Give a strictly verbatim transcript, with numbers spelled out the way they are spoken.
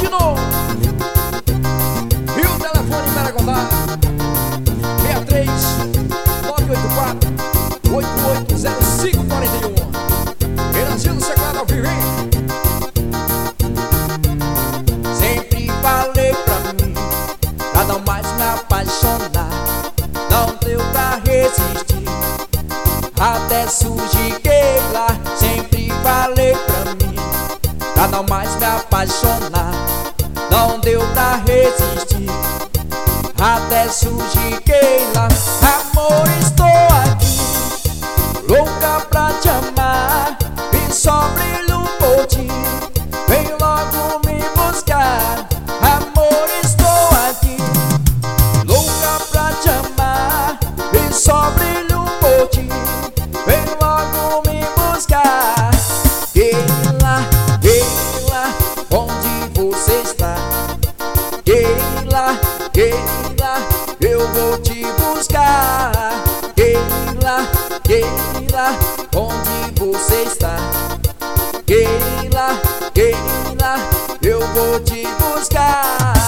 de novo. E o telefone para contar: seis três nove oito quatro oito oito zero cinco quatro um. Brasil do Seclado ao vivo, hein? Sempre falei pra mim, pra não mais me apaixonar. Não deu pra resistir, até surgir lá. Sempre falei pra mim, pra não mais me apaixonar. Não deu pra resistir, até surgir lá. Amor, estou aqui, louca pra te amar, e só brilho por ti. Vem logo me buscar. Amor, estou aqui, louca pra te amar, e só brilho por ti. Vem logo me buscar. Keila, Keila, onde você está? Keila, Keila, eu vou te buscar. Keila, Keila, onde você está? Keila, Keila, eu vou te buscar.